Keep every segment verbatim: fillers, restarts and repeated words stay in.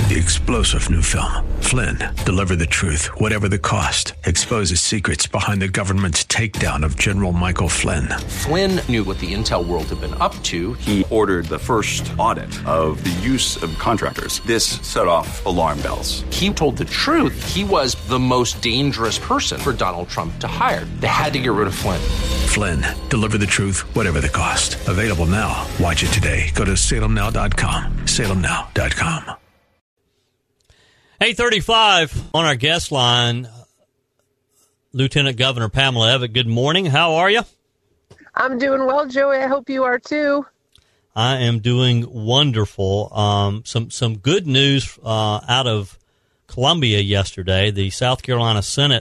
the explosive new film, Flynn, deliver the truth, whatever the cost, exposes secrets behind the government's takedown of General Michael Flynn. Flynn knew what the intel world had been up to. He ordered the first audit of the use of contractors. This set off alarm bells. He told the truth. He was the most dangerous person for Donald Trump to hire. They had to get rid of Flynn. Flynn, deliver the truth, whatever the cost. Available now. Watch it today. Go to salem now dot com. salem now dot com. eight thirty-five on our guest line, Lieutenant Governor Pamela Evette. Good morning. How are you? I'm doing well, Joey. I hope you are too. I am doing wonderful. Um, some some good news uh, out of Columbia yesterday. The South Carolina Senate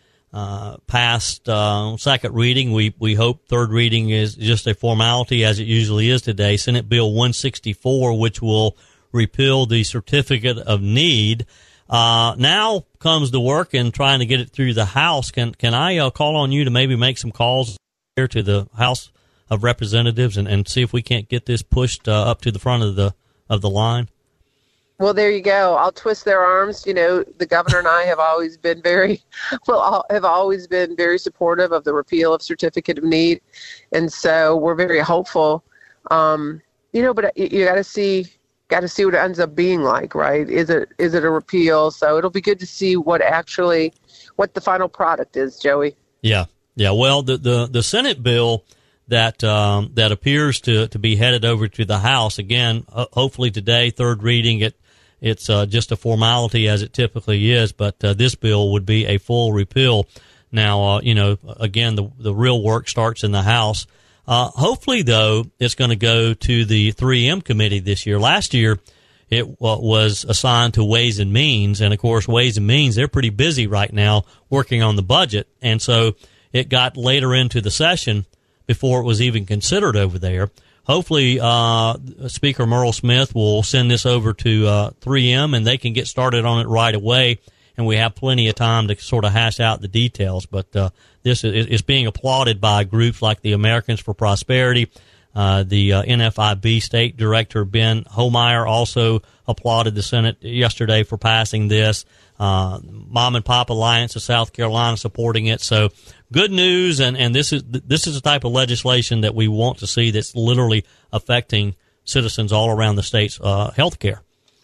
uh, passed uh, second reading. We we hope third reading is just a formality, as it usually is today. Senate Bill one sixty-four, which will repeal the certificate of need. Uh, now comes the work in trying to get it through the House. Can can I uh, call on you to maybe make some calls here to the House of Representatives and, and see if we can't get this pushed uh, up to the front of the of the line? Well, there you go. I'll twist their arms. You know, the governor and I have always been very, well, have always been very supportive of the repeal of certificate of need, and so we're very hopeful. Um, you know, but you, you got to see. Got to see what it ends up being like, right? Is it is it a repeal? So it'll be good to see what actually, what the final product is, Joey. Yeah, yeah. Well, the the, the Senate bill that um, that appears to, to be headed over to the House again, uh, hopefully today, third reading. It it's uh, just a formality as it typically is, but uh, this bill would be a full repeal. Now, uh, you know, again, the the real work starts in the House. Uh, hopefully, though, it's going to go to the three M committee this year. Last year, it uh, was assigned to Ways and Means. And, of course, Ways and Means, they're pretty busy right now working on the budget. And so it got later into the session before it was even considered over there. Hopefully, uh, Speaker Merle Smith will send this over to uh, three M and they can get started on it right away. And we have plenty of time to sort of hash out the details. But uh, this is, is being applauded by groups like the Americans for Prosperity. Uh, the uh, N F I B State Director Ben Homeyer also applauded the Senate yesterday for passing this. Uh, Mom and Pop Alliance of South Carolina supporting it. So good news, and, and this is this is the type of legislation that we want to see that's literally affecting citizens all around the state's uh, health care.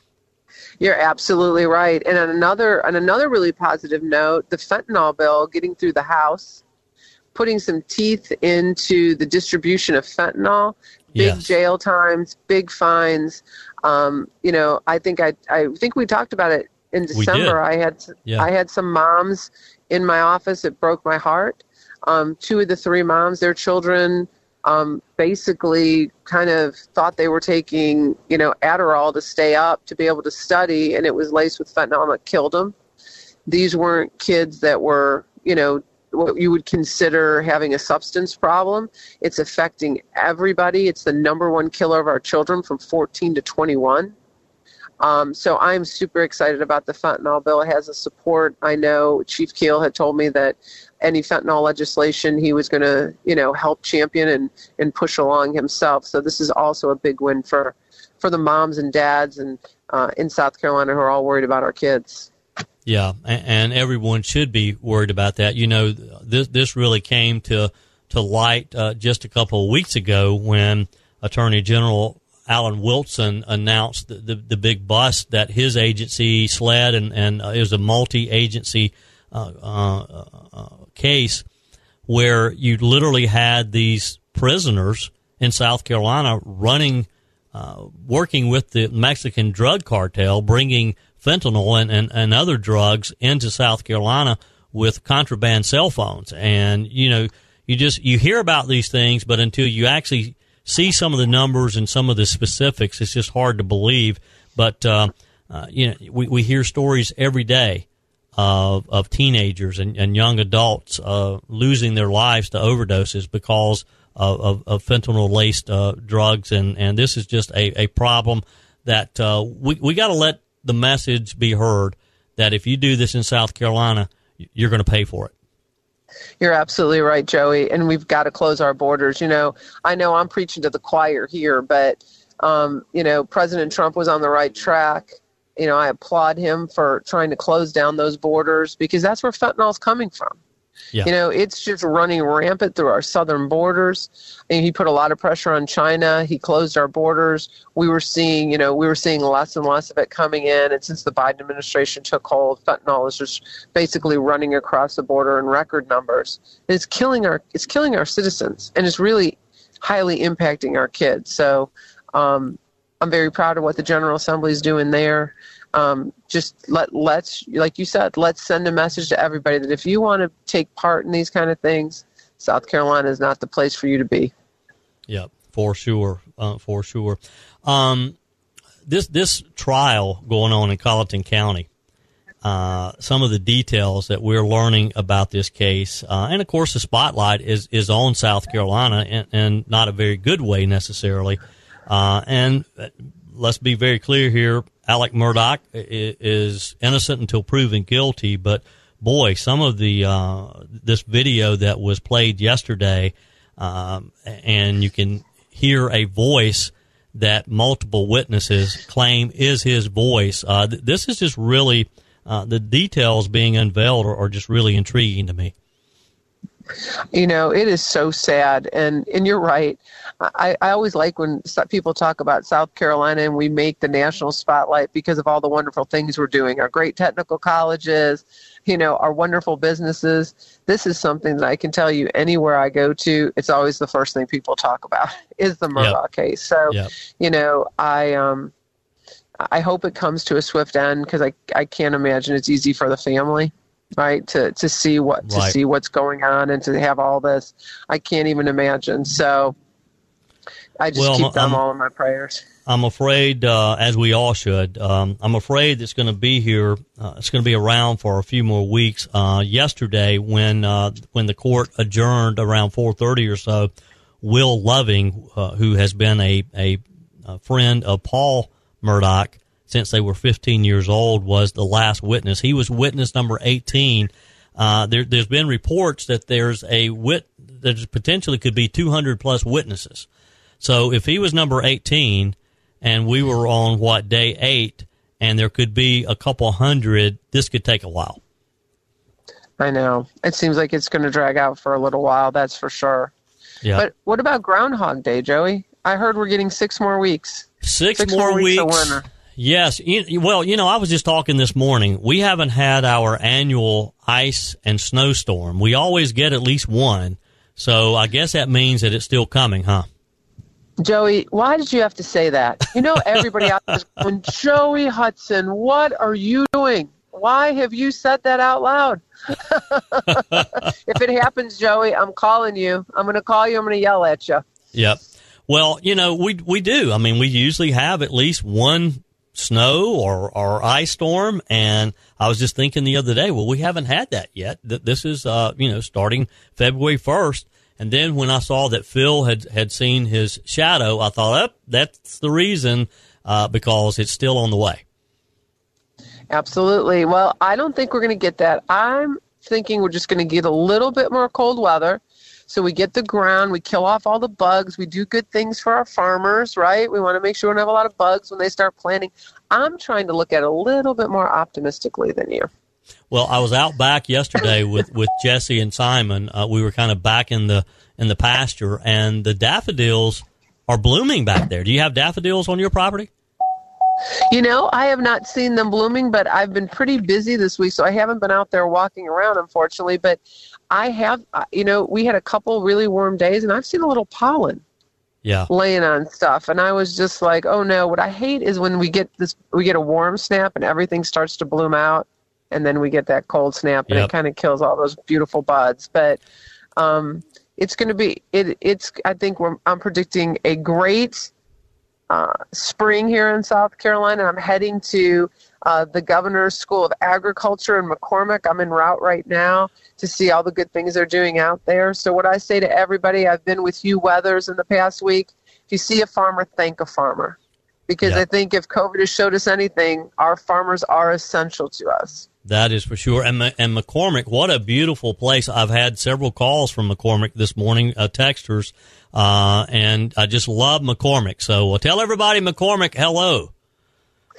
You're absolutely right. And on another on another really positive note, the fentanyl bill getting through the House, putting some teeth into the distribution of fentanyl, big yes. jail times, big fines. Um, you know, I think I I think we talked about it in December. I had yeah. I had some moms in my office. It broke my heart. Um, two of the three moms, their children Um, basically kind of thought they were taking, you know, Adderall to stay up to be able to study, and it was laced with fentanyl that killed them. These weren't kids that were, you know, what you would consider having a substance problem. It's affecting everybody. It's the number one killer of our children from fourteen to twenty-one. Um, so I'm super excited about the fentanyl bill. It has a support. I know Chief Keel had told me that any fentanyl legislation he was going to, you know, help champion and, and push along himself. So this is also a big win for, for the moms and dads and uh, in South Carolina who are all worried about our kids. Yeah, and, and everyone should be worried about that. You know, this this really came to to light uh, just a couple of weeks ago when Attorney General Alan Wilson announced the, the, the big bust that his agency, SLED, and, and uh, it was a multi-agency uh, uh, uh, case where you literally had these prisoners in South Carolina running, uh, working with the Mexican drug cartel, bringing fentanyl and, and, and other drugs into South Carolina with contraband cell phones. And, you know, you just, you hear about these things, but until you actually see some of the numbers and some of the specifics, it's just hard to believe. But, uh, uh, you know, we, we hear stories every day of, of teenagers and, and young adults, uh, losing their lives to overdoses because of, of, of fentanyl-laced, uh, drugs. And, and this is just a, a problem that, uh, we, we got to let the message be heard that if you do this in South Carolina, you're going to pay for it. You're absolutely right, Joey, and we've got to close our borders. You know, I know I'm preaching to the choir here, but, um, you know, President Trump was on the right track you know, I applaud him for trying to close down those borders, because that's where fentanyl is coming from. Yeah. You know, it's just running rampant through our southern borders. And he put a lot of pressure on China. He closed our borders. We were seeing, you know, we were seeing less and less of it coming in. And since the Biden administration took hold, fentanyl is just basically running across the border in record numbers. And it's killing our, it's killing our citizens, and it's really highly impacting our kids. So um, I'm very proud of what the General Assembly is doing there. Um, just let, let's, like you said, let's send a message to everybody that if you want to take part in these kind of things, South Carolina is not the place for you to be. Yeah, for sure. Uh, for sure. Um, this, this trial going on in Colleton County, uh, some of the details that we're learning about this case, uh, and of course the spotlight is, is on South Carolina, and, and not a very good way necessarily. Uh, and let's be very clear here. Alec Murdaugh is innocent until proven guilty, but boy, some of the uh, this video that was played yesterday, um, and you can hear a voice that multiple witnesses claim is his voice. Uh, th- this is just really uh, the details being unveiled are, are just really intriguing to me. You know, it is so sad, and, and you're right. I, I always like when people talk about South Carolina and we make the national spotlight because of all the wonderful things we're doing, our great technical colleges, you know, our wonderful businesses. This is something that I can tell you anywhere I go to, it's always the first thing people talk about is the Murdaugh yep. case. So, yep. you know, I um, I hope it comes to a swift end, because I, I can't imagine it's easy for the family. Right, to to see what to right. see what's going on and to have all this, I can't even imagine. So I just well, keep them I'm, all in my prayers. I'm afraid, uh, as we all should. Um, I'm afraid it's going to be here. Uh, it's going to be around for a few more weeks. Uh, yesterday, when uh, when the court adjourned around four thirty or so, Will Loving, uh, who has been a, a a friend of Paul Murdaugh since they were fifteen years old, was the last witness. He was witness number eighteen. Uh, there, there's been reports that there's a wit, there's potentially could be two hundred plus witnesses. So if he was number eighteen and we were on what, day eight, and there could be a couple hundred, this could take a while. I know. It seems like it's going to drag out for a little while. That's for sure. Yeah. But what about Groundhog Day, Joey? I heard we're getting six more weeks. Six, six more, more weeks. weeks. Winter. Yes. Well, you know, I was just talking this morning. We haven't had our annual ice and snowstorm. We always get at least one. So I guess that means that it's still coming, huh? Joey, why did you have to say that? You know, everybody out there is going, Joey Hudson, what are you doing? Why have you said that out loud? If it happens, Joey, I'm calling you. I'm going to call you. I'm going to yell at you. Yep. Well, you know, we we do. I mean, we usually have at least one snow or, or ice storm, and I was just thinking the other day, well, we haven't had that yet. This is, uh, you know, starting February first, and then when I saw that Phil had, had seen his shadow, I thought, oh, that's the reason, uh, because it's still on the way. Absolutely. Well, I don't think we're going to get that. I'm thinking we're just going to get a little bit more cold weather. So we get the ground, we kill off all the bugs, we do good things for our farmers, right? We want to make sure we don't have a lot of bugs when they start planting. I'm trying to look at it a little bit more optimistically than you. Well, I was out back yesterday with, with Jesse and Simon. Uh, we were kind of back in the in the pasture, and the daffodils are blooming back there. Do you have daffodils on your property? You know, I have not seen them blooming, but I've been pretty busy this week, so I haven't been out there walking around, unfortunately. But I have, you know, we had a couple really warm days, and I've seen a little pollen yeah. laying on stuff. And I was just like, oh, no, what I hate is when we get this, we get a warm snap and everything starts to bloom out, and then we get that cold snap, and yep. it kind of kills all those beautiful buds. But um, it's going to be, it, it's, I think we're, I'm predicting a great Uh, spring here in South Carolina. I'm heading to uh, the Governor's School of Agriculture in McCormick. I'm en route right now to see all the good things they're doing out there. So what I say to everybody, I've been with Hugh Weathers in the past week, if you see a farmer, thank a farmer. Because yep. I think if COVID has showed us anything, our farmers are essential to us. That is for sure. And, and McCormick, what a beautiful place. I've had several calls from McCormick this morning, uh, texters, uh, and I just love McCormick. So uh, tell everybody McCormick hello.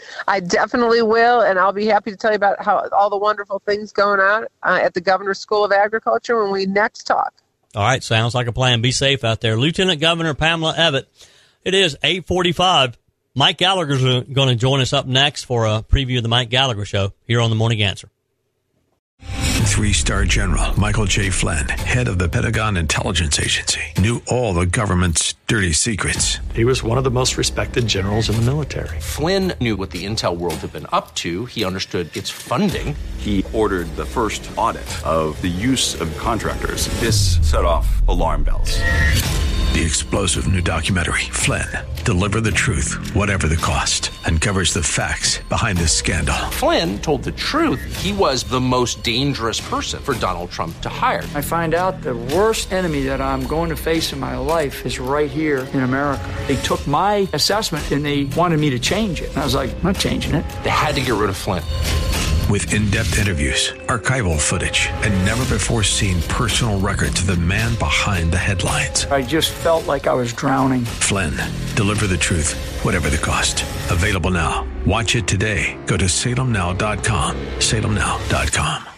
I definitely will, and I'll be happy to tell you about how all the wonderful things going on uh, at the Governor's School of Agriculture when we next talk. All right, sounds like a plan. Be safe out there. Lieutenant Governor Pamela Abbott. It is eight forty-five. Mike Gallagher's going to join us up next for a preview of the Mike Gallagher Show here on The Morning Answer. Three-star General Michael J. Flynn, head of the Pentagon Intelligence Agency, knew all the government's dirty secrets. He was one of the most respected generals in the military. Flynn knew what the intel world had been up to. He understood its funding. He ordered the first audit of the use of contractors. This set off alarm bells. The explosive new documentary, Flynn, Deliver the Truth, Whatever the Cost, uncovers the facts behind this scandal. Flynn told the truth. He was the most dangerous person for Donald Trump to hire. I find out the worst enemy that I'm going to face in my life is right here in America. They took my assessment and they wanted me to change it. And I was like, I'm not changing it. They had to get rid of Flynn. With in-depth interviews, archival footage, and never-before-seen personal records of the man behind the headlines. I just felt like I was drowning. Flynn, Deliver the Truth, Whatever the Cost. Available now. Watch it today. Go to salem now dot com. salem now dot com.